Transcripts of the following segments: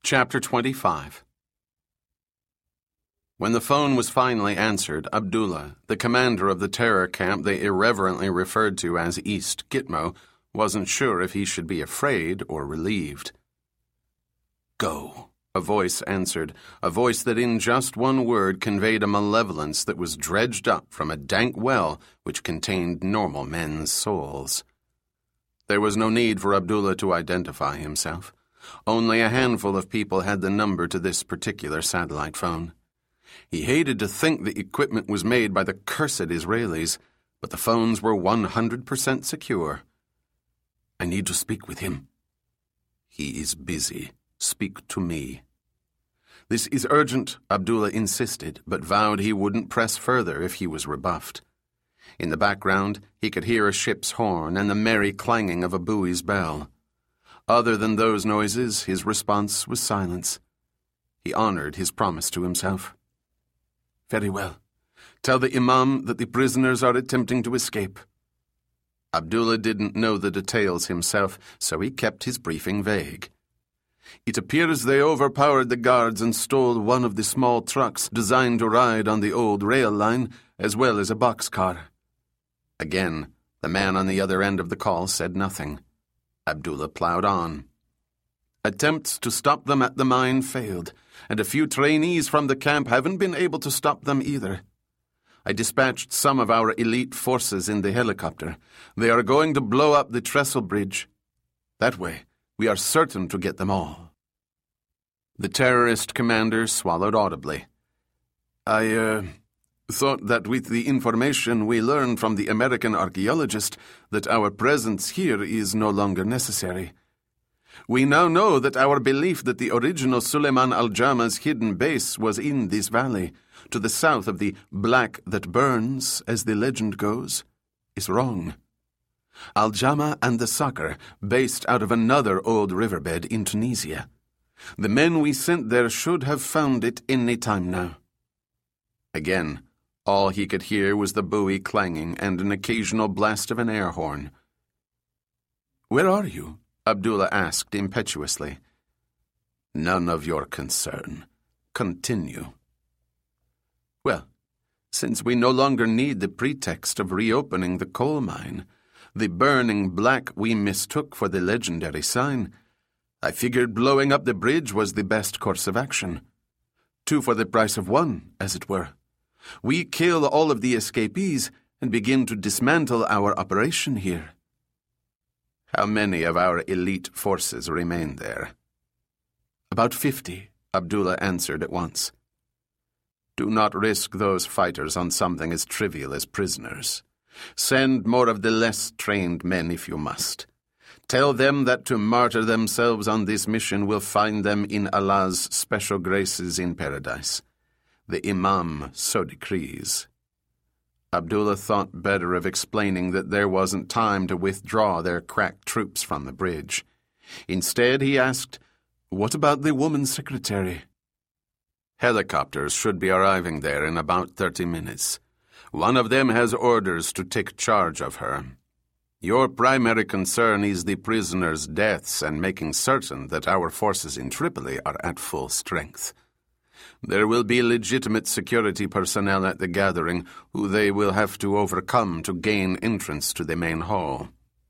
Chapter 25. When the phone was finally answered, Abdullah, the commander of the terror camp they irreverently referred to as East Gitmo, wasn't sure if he should be afraid or relieved. "Go," a voice answered, a voice that in just one word conveyed a malevolence that was dredged up from a dank well which contained normal men's souls. There was no need for Abdullah to identify himself. Only a handful of people had the number to this particular satellite phone. He hated to think the equipment was made by the cursed Israelis, but the phones were 100% secure. "I need to speak with him." "He is busy. Speak to me." "This is urgent," Abdullah insisted, but vowed he wouldn't press further if he was rebuffed. In the background, he could hear a ship's horn and the merry clanging of a buoy's bell. Other than those noises, his response was silence. He honored his promise to himself. "Very well. Tell the Imam that the prisoners are attempting to escape." Abdullah didn't know the details himself, so he kept his briefing vague. "It appears they overpowered the guards and stole one of the small trucks designed to ride on the old rail line, as well as a boxcar." Again, the man on the other end of the call said nothing. Abdullah plowed on. "Attempts to stop them at the mine failed, and a few trainees from the camp haven't been able to stop them either. I dispatched some of our elite forces in the helicopter. They are going to blow up the trestle bridge. That way, we are certain to get them all." The terrorist commander swallowed audibly. I thought that with the information we learned from the American archaeologist that our presence here is no longer necessary. We now know that our belief that the original Suleiman al-Jama's hidden base was in this valley, to the south of the Black that Burns, as the legend goes, is wrong. Al-Jama and the Sakr based out of another old riverbed in Tunisia. The men we sent there should have found it any time now. Again, all he could hear was the buoy clanging and an occasional blast of an air horn. "Where are you?" Abdullah asked impetuously. "None of your concern. Continue." "Well, since we no longer need the pretext of reopening the coal mine, the burning black we mistook for the legendary sign, I figured blowing up the bridge was the best course of action. 2 for the price of 1, as it were. We kill all of the escapees and begin to dismantle our operation here." "How many of our elite forces remain there?" "About 50, Abdullah answered at once. "Do not risk those fighters on something as trivial as prisoners. Send more of the less trained men if you must. Tell them that to martyr themselves on this mission will find them in Allah's special graces in paradise. The Imam so decrees." Abdullah thought better of explaining that there wasn't time to withdraw their crack troops from the bridge. Instead, he asked, "What about the woman secretary?" "Helicopters should be arriving there in about 30 minutes. One of them has orders to take charge of her. Your primary concern is the prisoners' deaths and making certain that our forces in Tripoli are at full strength. There will be legitimate security personnel at the gathering who they will have to overcome to gain entrance to the main hall.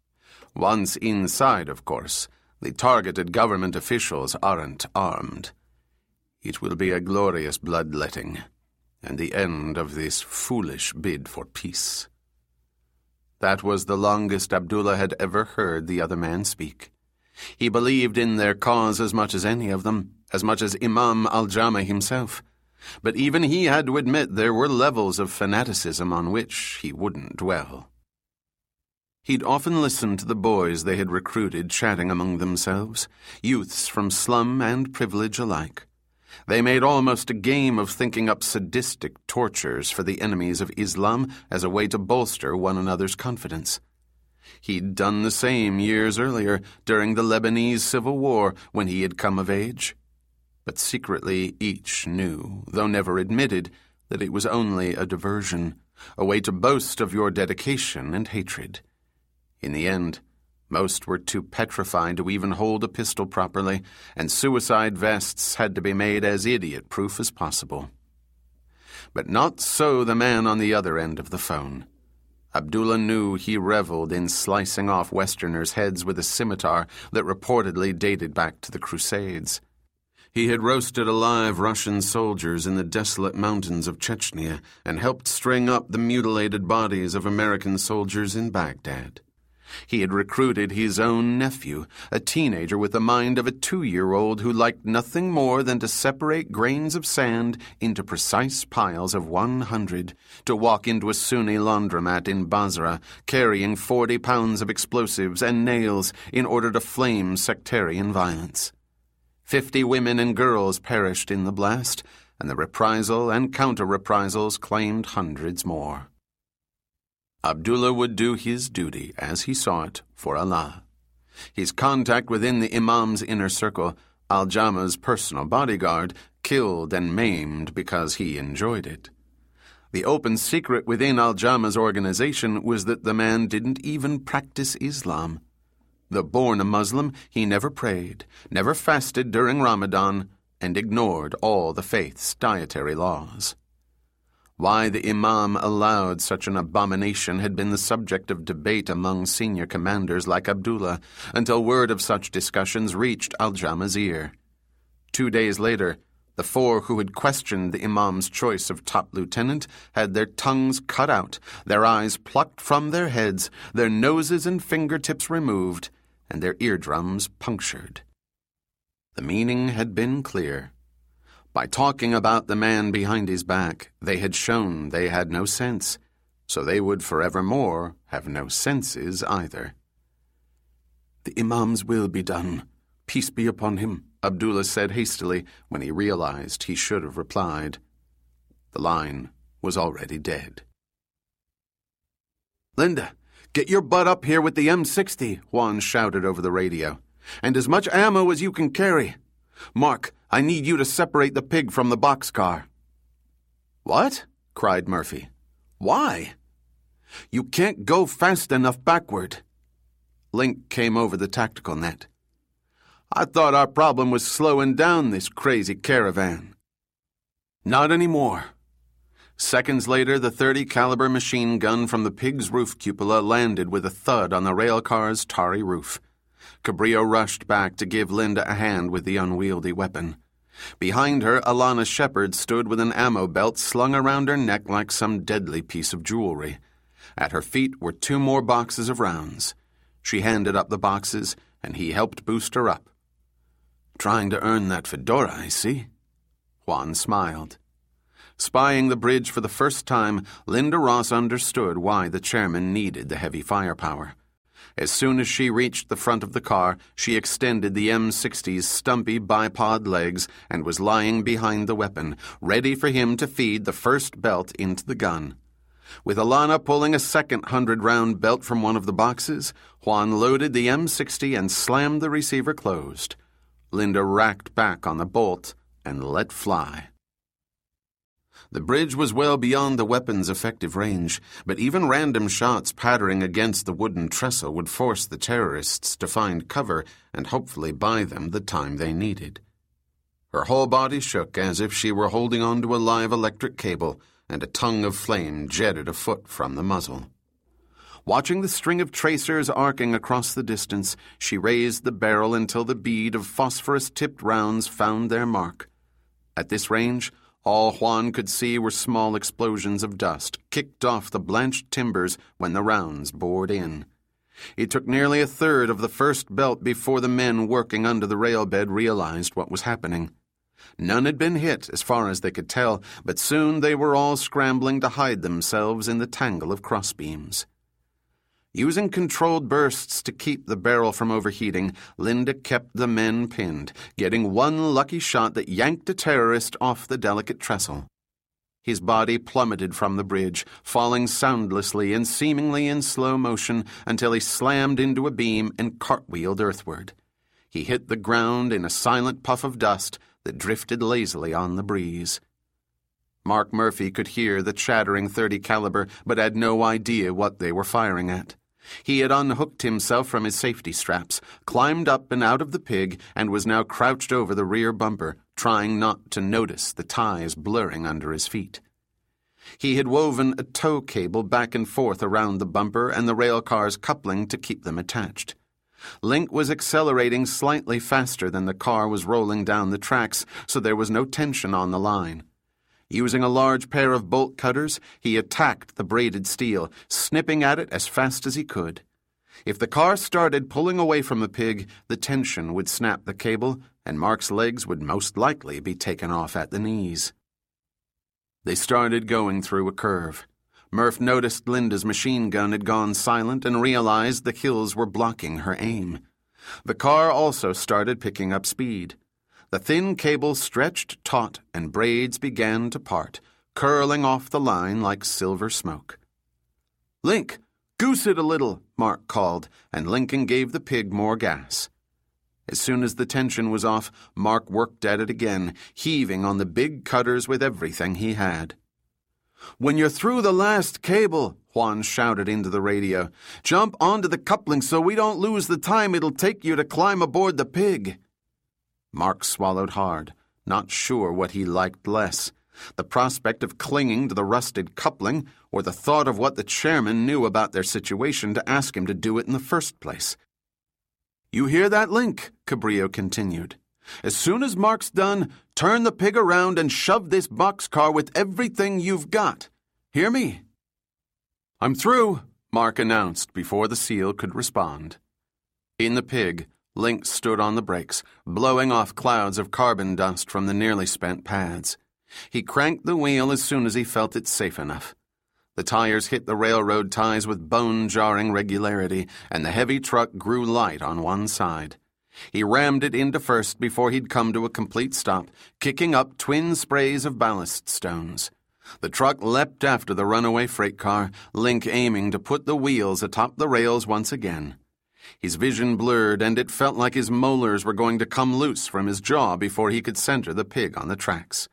Once inside, of course, the targeted government officials aren't armed. It will be a glorious bloodletting, and the end of this foolish bid for peace." That was the longest Abdullah had ever heard the other man speak. He believed in their cause as much as any of them, as much as Imam al-Jama himself. But even he had to admit there were levels of fanaticism on which he wouldn't dwell. He'd often listened to the boys they had recruited chatting among themselves, youths from slum and privilege alike. They made almost a game of thinking up sadistic tortures for the enemies of Islam as a way to bolster one another's confidence. He'd done the same years earlier, during the Lebanese Civil War, when he had come of age. But secretly each knew, though never admitted, that it was only a diversion, a way to boast of your dedication and hatred. In the end, Most were too petrified to even hold a pistol properly, and suicide vests had to be made as idiot-proof as possible. But not so the man on the other end of the phone. Abdullah knew he reveled in slicing off Westerners' heads with a scimitar that reportedly dated back to the Crusades. He had roasted alive Russian soldiers in the desolate mountains of Chechnya and helped string up the mutilated bodies of American soldiers in Baghdad. He had recruited his own nephew, a teenager with the mind of a 2-year-old who liked nothing more than to separate grains of sand into precise piles of 100, to walk into a Sunni laundromat in Basra, carrying 40 pounds of explosives and nails in order to flame sectarian violence. 50 women and girls perished in the blast, and the reprisal and counter-reprisals claimed hundreds more. Abdullah would do his duty, as he saw it, for Allah. His contact within the Imam's inner circle, Al-Jama's personal bodyguard, killed and maimed because he enjoyed it. The open secret within Al-Jama's organization was that the man didn't even practice Islam. Though born a Muslim, he never prayed, never fasted during Ramadan, and ignored all the faith's dietary laws. Why the Imam allowed such an abomination had been the subject of debate among senior commanders like Abdullah, until word of such discussions reached Al-Jama's ear. 2 days later, the 4 who had questioned the Imam's choice of top lieutenant had their tongues cut out, their eyes plucked from their heads, their noses and fingertips removed, and their eardrums punctured. The meaning had been clear. By talking about the man behind his back, they had shown they had no sense, so they would forevermore have no senses either. "The Imam's will be done, peace be upon him," Abdullah said hastily when he realized he should have replied. The line was already dead. "Linda, get your butt up here with the M60, Juan shouted over the radio. "And as much ammo as you can carry. Mark, I need you to separate the pig from the boxcar." "What?" cried Murphy. "Why?" "You can't go fast enough backward." Link came over the tactical net. "I thought our problem was slowing down this crazy caravan." "Not anymore." Seconds later, the .30 caliber machine gun from the pig's roof cupola landed with a thud on the railcar's tarry roof. Cabrillo rushed back to give Linda a hand with the unwieldy weapon. Behind her, Alana Shepard stood with an ammo belt slung around her neck like some deadly piece of jewelry. At her feet were 2 more boxes of rounds. She handed up the boxes, and he helped boost her up. "Trying to earn that fedora, I see." Juan smiled. Spying the bridge for the first time, Linda Ross understood why the chairman needed the heavy firepower. As soon as she reached the front of the car, she extended the M60's stumpy bipod legs and was lying behind the weapon, ready for him to feed the first belt into the gun. With Alana pulling a second 100-round belt from one of the boxes, Juan loaded the M60 and slammed the receiver closed. Linda racked back on the bolt and let fly. The bridge was well beyond the weapon's effective range, but even random shots pattering against the wooden trestle would force the terrorists to find cover and hopefully buy them the time they needed. Her whole body shook as if she were holding onto a live electric cable, and a tongue of flame jetted a foot from the muzzle. Watching the string of tracers arcing across the distance, she raised the barrel until the bead of phosphorus-tipped rounds found their mark. At this range, all Juan could see were small explosions of dust kicked off the blanched timbers when the rounds bored in. It took nearly a third of the first belt before the men working under the rail bed realized what was happening. None had been hit, as far as they could tell, but soon they were all scrambling to hide themselves in the tangle of crossbeams. Using controlled bursts to keep the barrel from overheating, Linda kept the men pinned, getting one lucky shot that yanked a terrorist off the delicate trestle. His body plummeted from the bridge, falling soundlessly and seemingly in slow motion until he slammed into a beam and cartwheeled earthward. He hit the ground in a silent puff of dust that drifted lazily on the breeze. Mark Murphy could hear the chattering .30 caliber, but had no idea what they were firing at. He had unhooked himself from his safety straps, climbed up and out of the pig, and was now crouched over the rear bumper, trying not to notice the ties blurring under his feet. He had woven a tow cable back and forth around the bumper and the rail car's coupling to keep them attached. Link was accelerating slightly faster than the car was rolling down the tracks, so there was no tension on the line. Using a large pair of bolt cutters, he attacked the braided steel, snipping at it as fast as he could. If the car started pulling away from the pig, the tension would snap the cable, and Mark's legs would most likely be taken off at the knees. They started going through a curve. Murph noticed Linda's machine gun had gone silent and realized the hills were blocking her aim. The car also started picking up speed. The thin cable stretched taut and braids began to part, curling off the line like silver smoke. "Link, goose it a little," Mark called, and Lincoln gave the pig more gas. As soon as the tension was off, Mark worked at it again, heaving on the big cutters with everything he had. "When you're through the last cable," Juan shouted into the radio, "jump onto the coupling so we don't lose the time it'll take you to climb aboard the pig." Mark swallowed hard, not sure what he liked less, the prospect of clinging to the rusted coupling or the thought of what the chairman knew about their situation to ask him to do it in the first place. "You hear that, Link?" Cabrillo continued. "As soon as Mark's done, turn the pig around and shove this boxcar with everything you've got. Hear me?" "I'm through," Mark announced before the seal could respond. In the pig, Link stood on the brakes, blowing off clouds of carbon dust from the nearly spent pads. He cranked the wheel as soon as he felt it safe enough. The tires hit the railroad ties with bone-jarring regularity, and the heavy truck grew light on one side. He rammed it into first before he'd come to a complete stop, kicking up twin sprays of ballast stones. The truck leapt after the runaway freight car, Link aiming to put the wheels atop the rails once again. His vision blurred, and it felt like his molars were going to come loose from his jaw before he could center the pig on the tracks.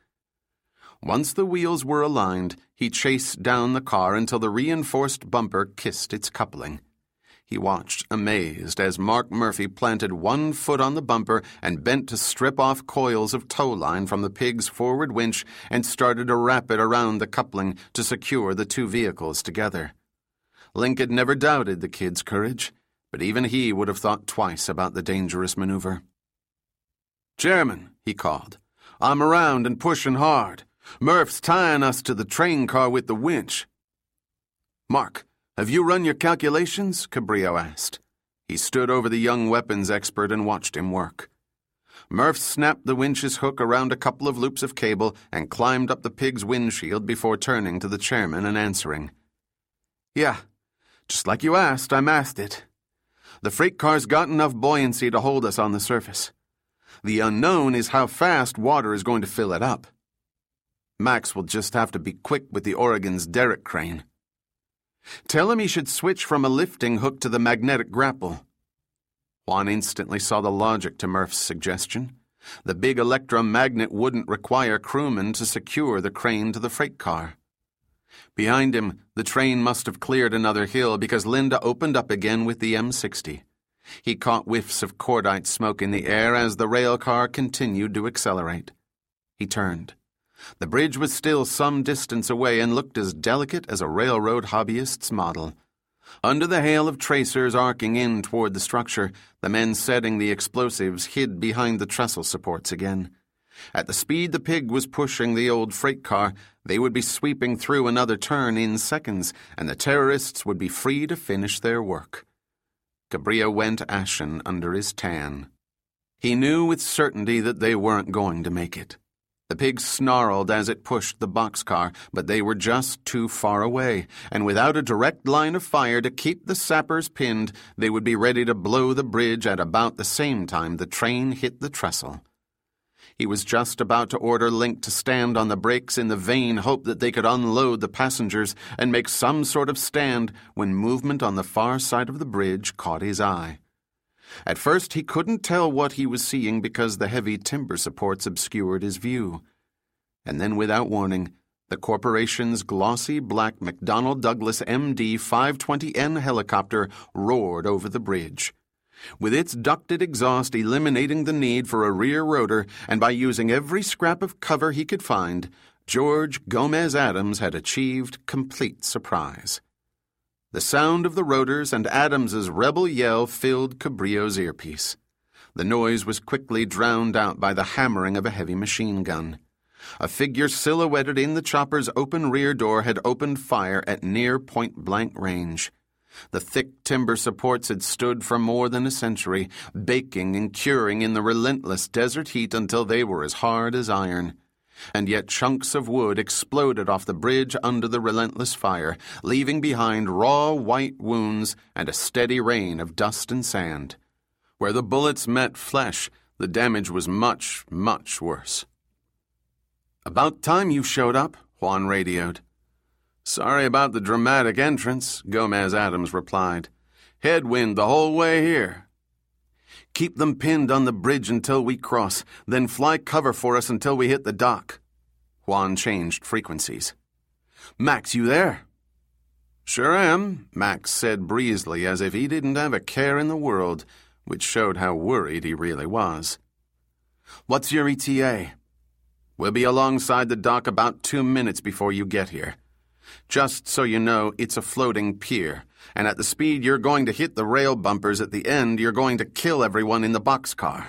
Once the wheels were aligned, he chased down the car until the reinforced bumper kissed its coupling. He watched, amazed, as Mark Murphy planted one foot on the bumper and bent to strip off coils of tow line from the pig's forward winch and started to wrap it around the coupling to secure the two vehicles together. Link had never doubted the kid's courage, but even he would have thought twice about the dangerous maneuver. "Chairman," he called, "I'm around and pushing hard. Murph's tying us to the train car with the winch." "Mark, have you run your calculations?" Cabrillo asked. He stood over the young weapons expert and watched him work. Murph snapped the winch's hook around a couple of loops of cable and climbed up the pig's windshield before turning to the chairman and answering. "Yeah, just like you asked, I masked it. The freight car's got enough buoyancy to hold us on the surface. The unknown is how fast water is going to fill it up. Max will just have to be quick with the Oregon's derrick crane. Tell him he should switch from a lifting hook to the magnetic grapple." Juan instantly saw the logic to Murph's suggestion. The big electromagnet wouldn't require crewmen to secure the crane to the freight car. Behind him, the train must have cleared another hill because Linda opened up again with the M60. He caught whiffs of cordite smoke in the air as the rail car continued to accelerate. He turned. The bridge was still some distance away and looked as delicate as a railroad hobbyist's model. Under the hail of tracers arcing in toward the structure, the men setting the explosives hid behind the trestle supports again. At the speed the pig was pushing the old freight car, they would be sweeping through another turn in seconds, and the terrorists would be free to finish their work. Cabrillo went ashen under his tan. He knew with certainty that they weren't going to make it. The pig snarled as it pushed the boxcar, but they were just too far away, and without a direct line of fire to keep the sappers pinned, they would be ready to blow the bridge at about the same time the train hit the trestle. He was just about to order Link to stand on the brakes in the vain hope that they could unload the passengers and make some sort of stand when movement on the far side of the bridge caught his eye. At first he couldn't tell what he was seeing because the heavy timber supports obscured his view. And then without warning, The corporation's glossy black McDonnell Douglas MD 520N helicopter roared over the bridge. With its ducted exhaust eliminating the need for a rear rotor, and by using every scrap of cover he could find, George Gomez Adams had achieved complete surprise. The sound of the rotors and Adams's rebel yell filled Cabrillo's earpiece. The noise was quickly drowned out by the hammering of a heavy machine gun. A figure silhouetted in the chopper's open rear door had opened fire at near point-blank range. The thick timber supports had stood for more than a century, baking and curing in the relentless desert heat until they were as hard as iron. And yet chunks of wood exploded off the bridge under the relentless fire, leaving behind raw white wounds and a steady rain of dust and sand. Where the bullets met flesh, the damage was much, much worse. "About time you showed up," Juan radioed. "Sorry about the dramatic entrance," Gomez Adams replied. "Headwind the whole way here." "Keep them pinned on the bridge until we cross, then fly cover for us until we hit the dock." Juan changed frequencies. "Max, you there?" "Sure am," Max said breezily as if he didn't have a care in the world, which showed how worried he really was. "What's your ETA?" "We'll be alongside the dock about 2 minutes before you get here. Just so you know, it's a floating pier, and at the speed you're going to hit the rail bumpers at the end, you're going to kill everyone in the boxcar."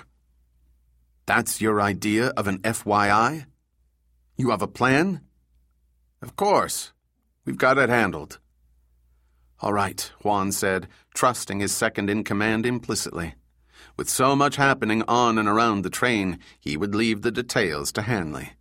"That's your idea of an FYI? You have a plan?" "Of course. We've got it handled." "All right," Juan said, trusting his second-in-command implicitly. With so much happening on and around the train, he would leave the details to Hanley.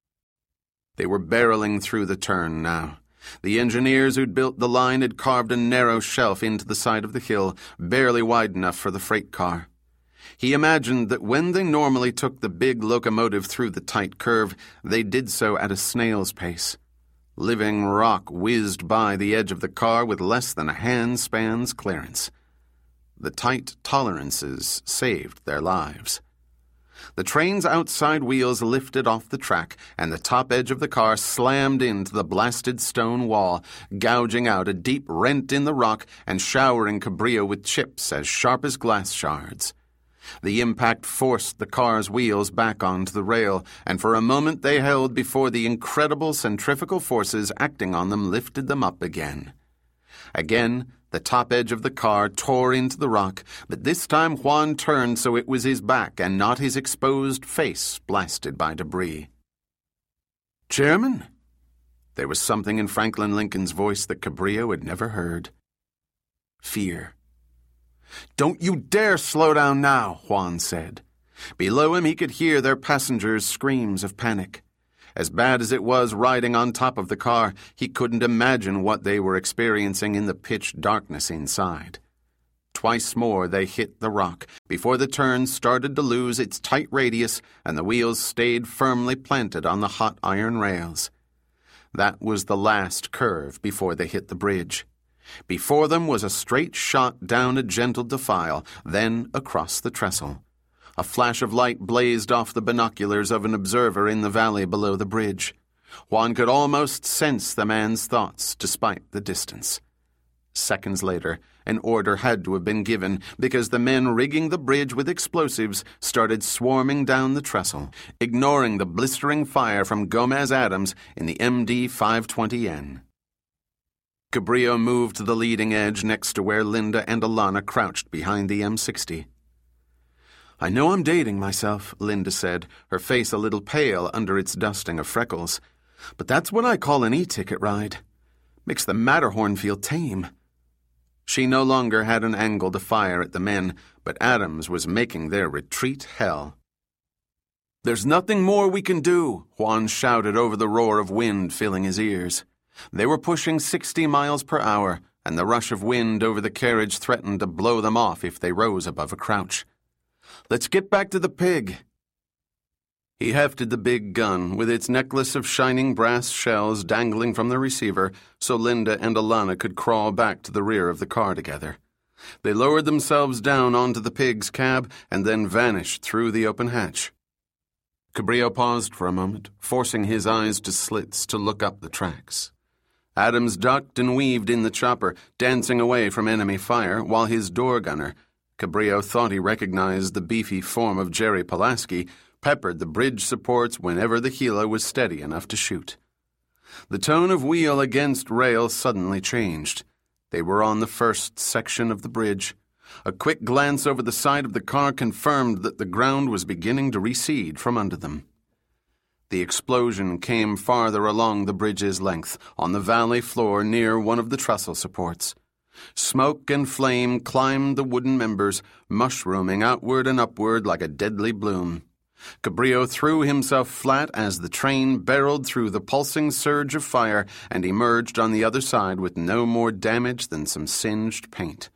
They were barreling through the turn now. The engineers who'd built the line had carved a narrow shelf into the side of the hill, barely wide enough for the freight car. He imagined that when they normally took the big locomotive through the tight curve, they did so at a snail's pace. Living rock whizzed by the edge of the car with less than a handspan's clearance. The tight tolerances saved their lives. The train's outside wheels lifted off the track, and the top edge of the car slammed into the blasted stone wall, gouging out a deep rent in the rock and showering Cabrillo with chips as sharp as glass shards. The impact forced the car's wheels back onto the rail, and for a moment they held before the incredible centrifugal forces acting on them lifted them up again. Again, the top edge of the car tore into the rock, but this time Juan turned so it was his back and not his exposed face blasted by debris. "Chairman?" There was something in Franklin Lincoln's voice that Cabrillo had never heard. Fear. "Don't you dare slow down now," Juan said. Below him he could hear their passengers' screams of panic. As bad as it was riding on top of the car, he couldn't imagine what they were experiencing in the pitch darkness inside. Twice more they hit the rock before the turn started to lose its tight radius and the wheels stayed firmly planted on the hot iron rails. That was the last curve before they hit the bridge. Before them was a straight shot down a gentle defile, then across the trestle. A flash of light blazed off the binoculars of an observer in the valley below the bridge. Juan could almost sense the man's thoughts, despite the distance. Seconds later, an order had to have been given because the men rigging the bridge with explosives started swarming down the trestle, ignoring the blistering fire from Gomez Adams in the MD 520N. Cabrillo moved to the leading edge next to where Linda and Alana crouched behind the M60. "I know I'm dating myself," Linda said, her face a little pale under its dusting of freckles. "But that's what I call an e-ticket ride. Makes the Matterhorn feel tame." She no longer had an angle to fire at the men, but Adams was making their retreat hell. "There's nothing more we can do," Juan shouted over the roar of wind filling his ears. They were pushing 60 miles per hour, and the rush of wind over the carriage threatened to blow them off if they rose above a crouch. "Let's get back to the pig." He hefted the big gun, with its necklace of shining brass shells dangling from the receiver, so Linda and Alana could crawl back to the rear of the car together. They lowered themselves down onto the pig's cab and then vanished through the open hatch. Cabrillo paused for a moment, forcing his eyes to slits to look up the tracks. Adams ducked and weaved in the chopper, dancing away from enemy fire, while his door gunner, Cabrillo thought he recognized the beefy form of Jerry Pulaski, peppered the bridge supports whenever the Gila was steady enough to shoot. The tone of wheel against rail suddenly changed. They were on the first section of the bridge. A quick glance over the side of the car confirmed that the ground was beginning to recede from under them. The explosion came farther along the bridge's length, on the valley floor near one of the trestle supports. Smoke and flame climbed the wooden members, mushrooming outward and upward like a deadly bloom. Cabrillo threw himself flat as the train barreled through the pulsing surge of fire and emerged on the other side with no more damage than some singed paint.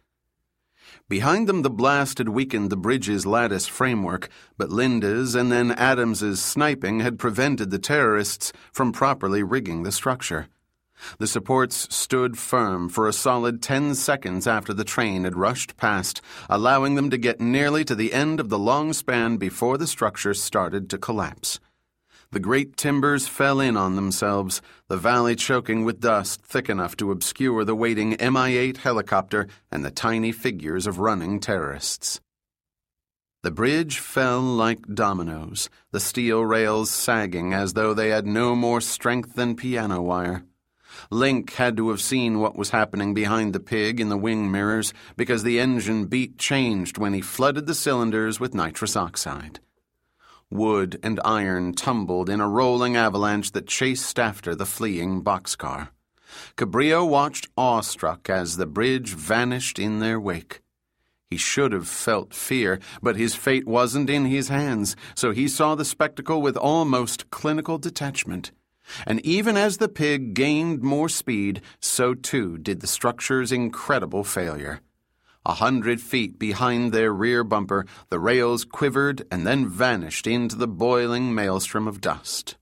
Behind them the blast had weakened the bridge's lattice framework, but Linda's and then Adams's sniping had prevented the terrorists from properly rigging the structure. The supports stood firm for a solid 10 seconds after the train had rushed past, allowing them to get nearly to the end of the long span before the structure started to collapse. The great timbers fell in on themselves, the valley choking with dust thick enough to obscure the waiting Mi-8 helicopter and the tiny figures of running terrorists. The bridge fell like dominoes, the steel rails sagging as though they had no more strength than piano wire. Link had to have seen what was happening behind the pig in the wing mirrors because the engine beat changed when he flooded the cylinders with nitrous oxide. Wood and iron tumbled in a rolling avalanche that chased after the fleeing boxcar. Cabrillo watched awestruck as the bridge vanished in their wake. He should have felt fear, but his fate wasn't in his hands, so he saw the spectacle with almost clinical detachment. And even as the pig gained more speed, so too did the structure's incredible failure. 100 feet behind their rear bumper, the rails quivered and then vanished into the boiling maelstrom of dust.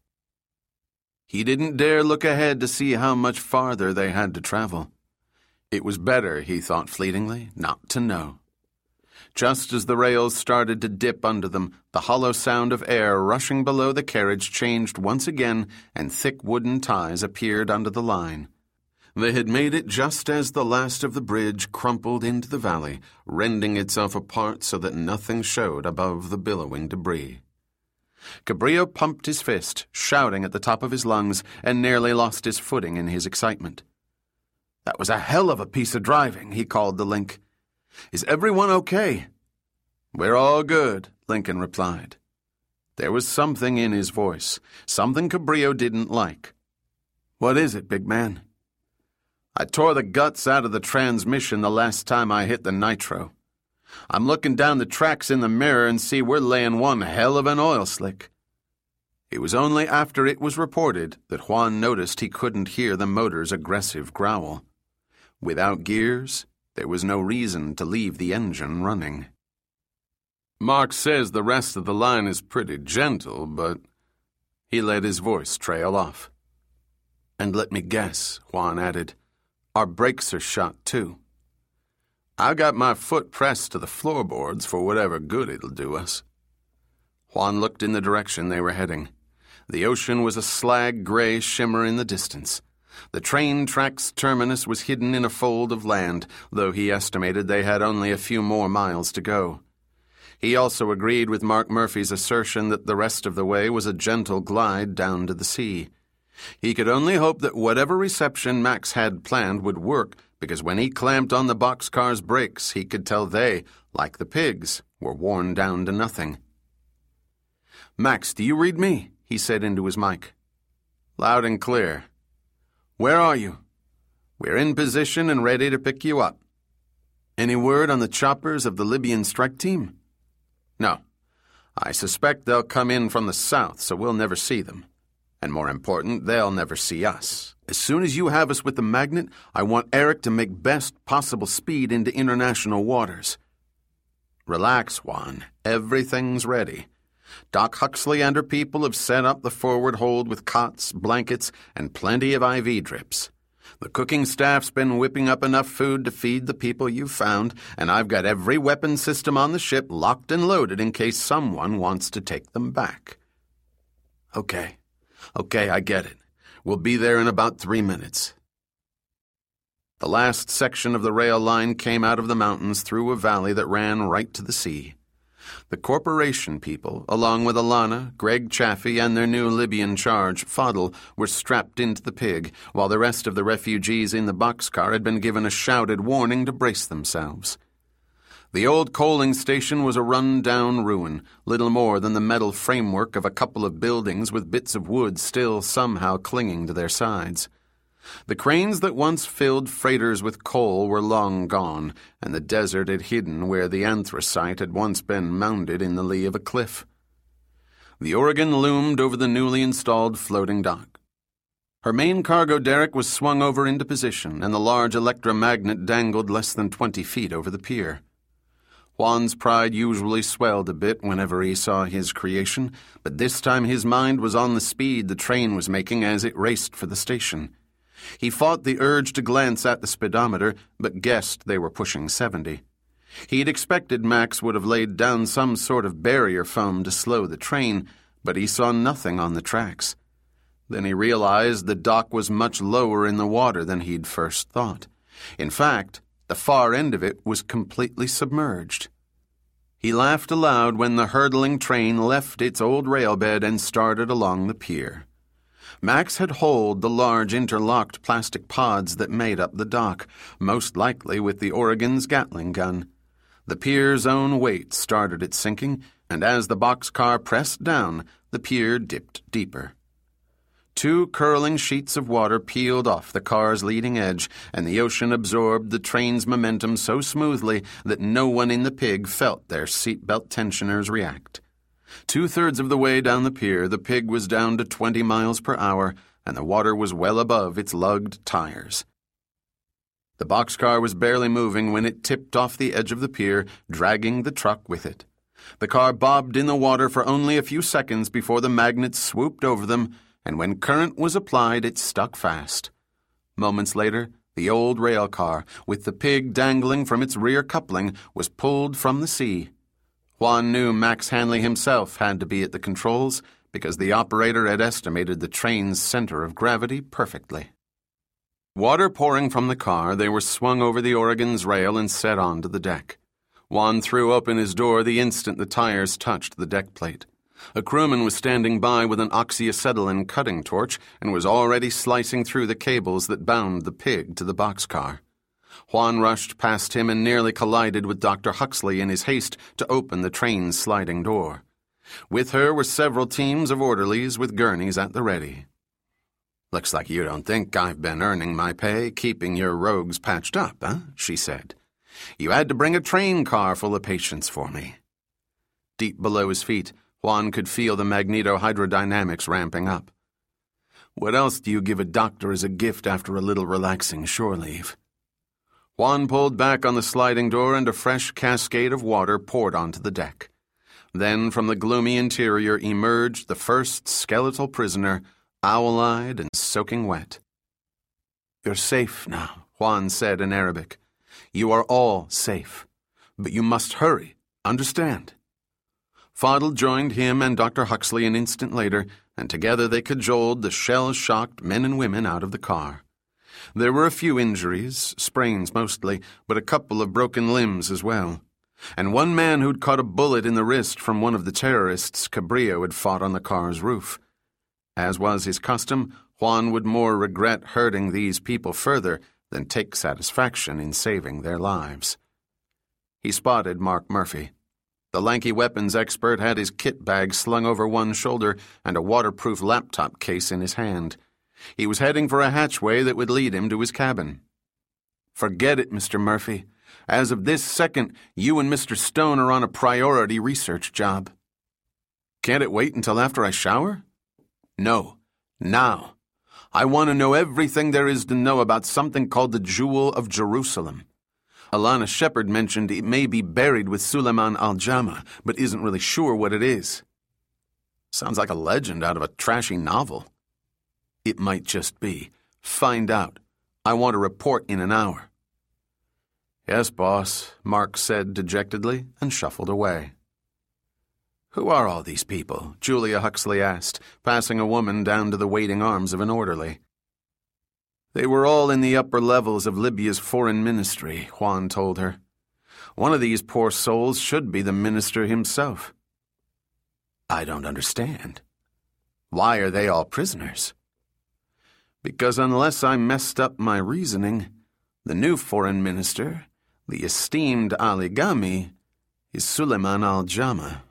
He didn't dare look ahead to see how much farther they had to travel. It was better, he thought fleetingly, not to know. Just as the rails started to dip under them, the hollow sound of air rushing below the carriage changed once again, and thick wooden ties appeared under the line. They had made it just as the last of the bridge crumpled into the valley, rending itself apart so that nothing showed above the billowing debris. Cabrillo pumped his fist, shouting at the top of his lungs, and nearly lost his footing in his excitement. "That was a hell of a piece of driving," he called to Link. "Is everyone okay?" "We're all good," Lincoln replied. There was something in his voice, something Cabrillo didn't like. "What is it, big man?" "I tore the guts out of the transmission the last time I hit the nitro. I'm looking down the tracks in the mirror and see we're laying one hell of an oil slick." It was only after it was reported that Juan noticed he couldn't hear the motor's aggressive growl. Without gears, there was no reason to leave the engine running. "Mark says the rest of the line is pretty gentle, but—" He let his voice trail off. "And let me guess," Juan added, "our brakes are shot too." "I got my foot pressed to the floorboards for whatever good it'll do us." Juan looked in the direction they were heading. The ocean was a slag-gray shimmer in the distance. The train track's terminus was hidden in a fold of land, though he estimated they had only a few more miles to go. He also agreed with Mark Murphy's assertion that the rest of the way was a gentle glide down to the sea. He could only hope that whatever reception Max had planned would work, because when he clamped on the boxcar's brakes, he could tell they, like the pigs, were worn down to nothing. "Max, do you read me?" he said into his mic. "Loud and clear." "Where are you?" "We're in position and ready to pick you up." "Any word on the choppers of the Libyan strike team?" "No. I suspect they'll come in from the south, so we'll never see them. And more important, they'll never see us. As soon as you have us with the magnet, I want Eric to make best possible speed into international waters." "Relax, Juan. Everything's ready. Doc Huxley and her people have set up the forward hold with cots, blankets, and plenty of IV drips. The cooking staff's been whipping up enough food to feed the people you've found, and I've got every weapon system on the ship locked and loaded in case someone wants to take them back." Okay, I get it. We'll be there in about 3 minutes. The last section of the rail line came out of the mountains through a valley that ran right to the sea. The corporation people, along with Alana, Greg Chaffee, and their new Libyan charge, Fadl, were strapped into the pig, while the rest of the refugees in the boxcar had been given a shouted warning to brace themselves. The old coaling station was a run-down ruin, little more than the metal framework of a couple of buildings with bits of wood still somehow clinging to their sides. The cranes that once filled freighters with coal were long gone, and the desert had hidden where the anthracite had once been mounded in the lee of a cliff. The Oregon loomed over the newly installed floating dock. Her main cargo derrick was swung over into position, and the large electromagnet dangled less than 20 feet over the pier. Juan's pride usually swelled a bit whenever he saw his creation, but this time his mind was on the speed the train was making as it raced for the station. He fought the urge to glance at the speedometer, but guessed they were pushing 70. He'd expected Max would have laid down some sort of barrier foam to slow the train, but he saw nothing on the tracks. Then he realized the dock was much lower in the water than he'd first thought. In fact, the far end of it was completely submerged. He laughed aloud when the hurtling train left its old railbed and started along the pier. Max had holed the large interlocked plastic pods that made up the dock, most likely with the Oregon's Gatling gun. The pier's own weight started it sinking, and as the boxcar pressed down, the pier dipped deeper. 2 curling sheets of water peeled off the car's leading edge, and the ocean absorbed the train's momentum so smoothly that no one in the pig felt their seatbelt tensioners react. 2/3 of the way down the pier, the pig was down to 20 miles per hour, and the water was well above its lugged tires. The boxcar was barely moving when it tipped off the edge of the pier, dragging the truck with it. The car bobbed in the water for only a few seconds before the magnets swooped over them, and when current was applied, it stuck fast. Moments later, the old rail car, with the pig dangling from its rear coupling, was pulled from the sea. Juan knew Max Hanley himself had to be at the controls because the operator had estimated the train's center of gravity perfectly. Water pouring from the car, they were swung over the Oregon's rail and set onto the deck. Juan threw open his door the instant the tires touched the deck plate. A crewman was standing by with an oxyacetylene cutting torch and was already slicing through the cables that bound the pig to the boxcar. Juan rushed past him and nearly collided with Dr. Huxley in his haste to open the train's sliding door. With her were several teams of orderlies with gurneys at the ready. "Looks like you don't think I've been earning my pay keeping your rogues patched up, huh?" she said. "You had to bring a train car full of patients for me." Deep below his feet, Juan could feel the magnetohydrodynamics ramping up. "What else do you give a doctor as a gift after a little relaxing shore leave?" Juan pulled back on the sliding door and a fresh cascade of water poured onto the deck. Then from the gloomy interior emerged the first skeletal prisoner, owl-eyed and soaking wet. "You're safe now," Juan said in Arabic. "You are all safe. But you must hurry, understand?" Fadl joined him and Dr. Huxley an instant later, and together they cajoled the shell-shocked men and women out of the car. There were a few injuries, sprains mostly, but a couple of broken limbs as well. And one man who'd caught a bullet in the wrist from one of the terrorists Cabrillo had fought on the car's roof. As was his custom, Juan would more regret hurting these people further than take satisfaction in saving their lives. He spotted Mark Murphy. The lanky weapons expert had his kit bag slung over one shoulder and a waterproof laptop case in his hand. He was heading for a hatchway that would lead him to his cabin. "Forget it, Mr. Murphy. As of this second, you and Mr. Stone are on a priority research job." "Can't it wait until after I shower?" "No. Now. I want to know everything there is to know about something called the Jewel of Jerusalem. Alana Shepard mentioned it may be buried with Suleiman al-Jama, but isn't really sure what it is." "Sounds like a legend out of a trashy novel." "It might just be. Find out. I want a report in an hour." "Yes, boss," Mark said dejectedly and shuffled away. Who are all these people? Julia Huxley asked, passing a woman down to the waiting arms of an orderly. They were all in the upper levels of Libya's foreign ministry, Juan told her. One of these poor souls should be the minister himself. I don't understand. Why are they all prisoners? Because unless I messed up my reasoning, the new foreign minister, the esteemed Ali Ghami, is Suleiman al-Jama.